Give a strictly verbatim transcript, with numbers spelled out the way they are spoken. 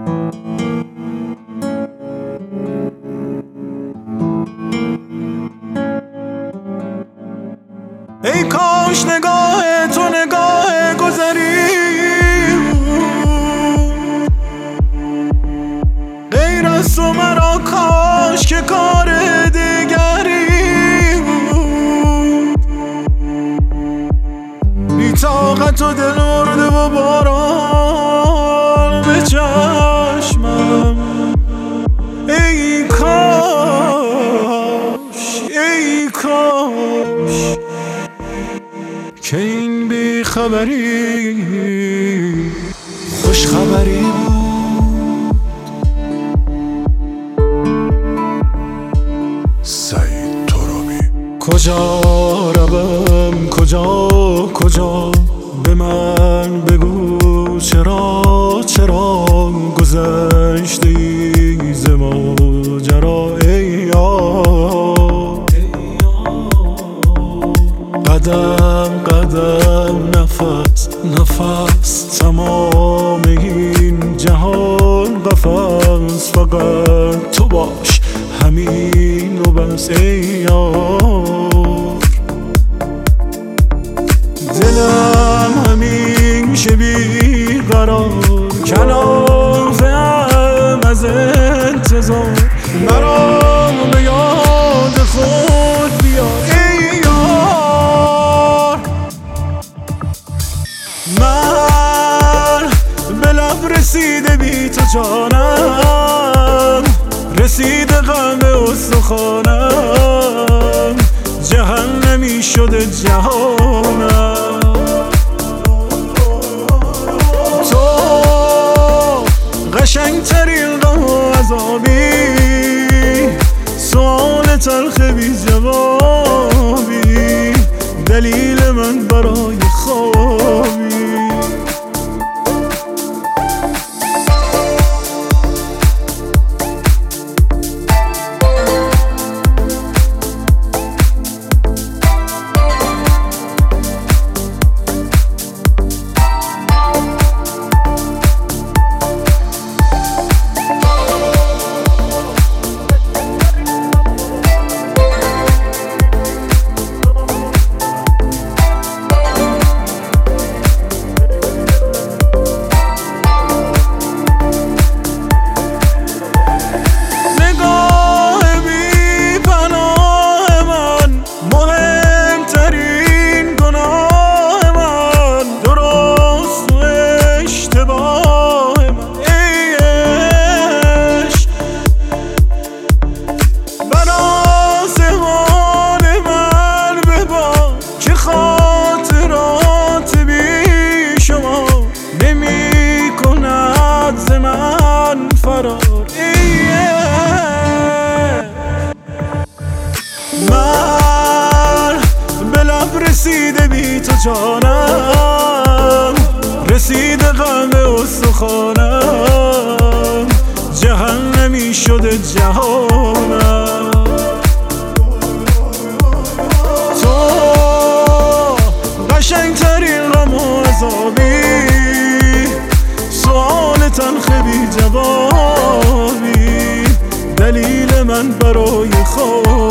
ای کاش نگاه تو نگاه گذری غیر از تو مرا کاش که کار دیگری بی طاقت و دل مرده و باران به چشمم ای کاش ای کاش که این بی خبری خوش خبری بود. سعید ترابی. کجا روم کجا کجا به من بگو چرا چرا گذشته ای ز ماجرا ای یار قدم قدم نفس نفس تمام این جهان قفس فقط تو باش همین و بس ای یار دلم همیشه بی قرار کنافه‌ام از انتظار مرا به یاد خود بیار ای یار من به لب رسیده بی تو جانم رسیده غم استخوانم جهنمی شده جهانم تو قشنگترین غم و عذابی سؤال تلخ بی جوابی دلیل من برای خوابی من به لب رسیده بی تو جانم رسیده غم استخوانم جهنمی شده جهانم تو قشنگترین غم و عذابی سؤال تلخ بی جوابی دلیل من برای خواب